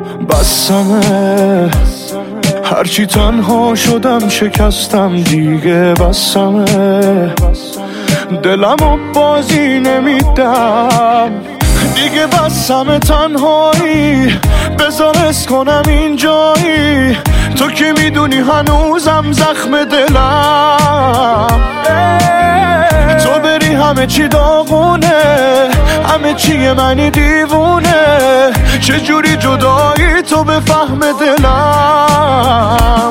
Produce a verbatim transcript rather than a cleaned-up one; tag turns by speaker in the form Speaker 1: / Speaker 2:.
Speaker 1: بسمه هرچی تنها شدم شکستم دیگه بسمه دلمو بازی نمیدم دیگه بسمه تنهایی بذار اس کنم اینجایی تو که میدونی هنوزم زخم دلم تو بری همه چی داغونه همه چیه منی دیوونه چجوری جدایی تو به فهم دلم